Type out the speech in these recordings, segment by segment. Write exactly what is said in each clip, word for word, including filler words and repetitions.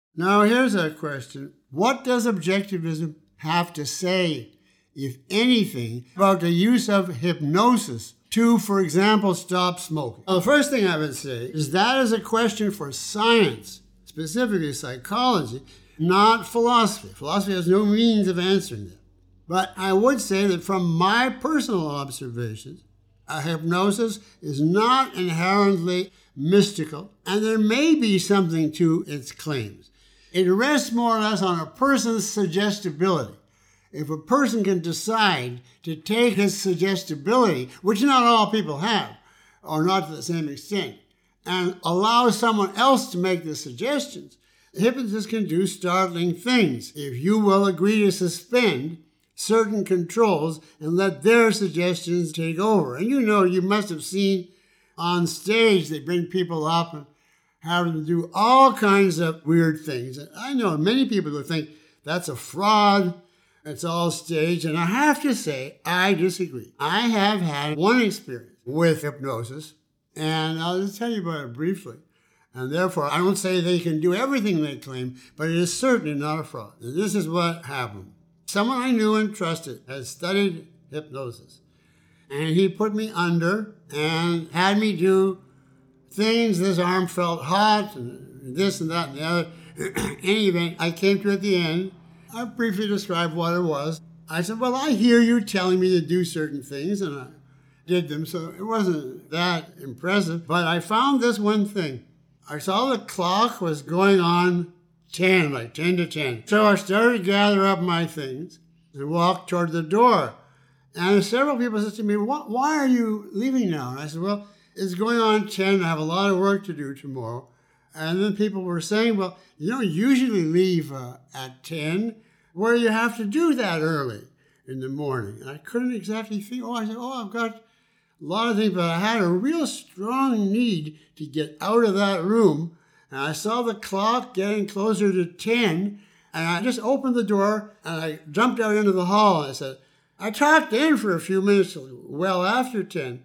Now, here's a question. What does objectivism have to say, if anything, about the use of hypnosis to, for example, stop smoking? Well, the first thing I would say is that is a question for science, specifically psychology, not philosophy. Philosophy has no means of answering that. But I would say that from my personal observations, a hypnosis is not inherently mystical, and there may be something to its claims. It rests more or less on a person's suggestibility. If a person can decide to take his suggestibility, which not all people have, or not to the same extent, and allow someone else to make the suggestions, hypnotists can do startling things. If you will agree to suspend certain controls and let their suggestions take over. And you know, you must have seen on stage, they bring people up and have them do all kinds of weird things. I know many people who think that's a fraud, it's all staged, and I have to say, I disagree. I have had one experience with hypnosis, and I'll just tell you about it briefly. And therefore, I don't say they can do everything they claim, but it is certainly not a fraud. And this is what happened. Someone I knew and trusted had studied hypnosis, and he put me under and had me do things. This arm felt hot, and this and that and the other. In any event, I came to at the end. I briefly described what it was. I said, well, I hear you telling me to do certain things, and I did them, so it wasn't that impressive. But I found this one thing. I saw the clock was going on ten, like ten to ten. So I started to gather up my things and walk toward the door. And several people said to me, why are you leaving now? And I said, well, it's going on ten. I have a lot of work to do tomorrow. And then people were saying, well, you don't usually leave uh, at ten, where you have to do that early in the morning. And I couldn't exactly think, oh, I said, oh, I've got a lot of things, but I had a real strong need to get out of that room. And I saw the clock getting closer to ten, and I just opened the door, and I jumped out into the hall, and I said, I talked in for a few minutes, well after ten,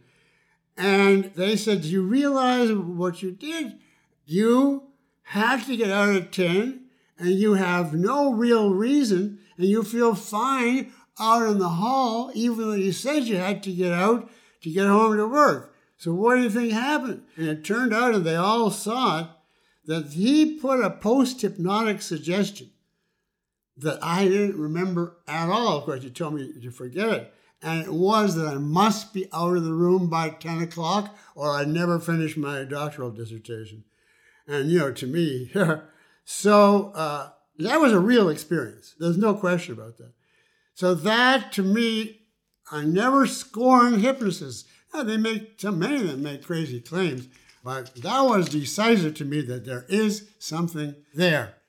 and they said, do you realize what you did? You have to get out at ten, and you have no real reason, and you feel fine out in the hall, even though you said you had to get out to get home to work. So what do you think happened? And it turned out, and they all saw it, that he put a post-hypnotic suggestion that I didn't remember at all. Of course, you told me to forget it. And it was that I must be out of the room by ten o'clock or I'd never finish my doctoral dissertation. And, you know, to me, so uh, that was a real experience. There's no question about that. So that, to me, I never scorn hypnotists. Now, they make, so many of them make crazy claims, but that was decisive to me that there is something there.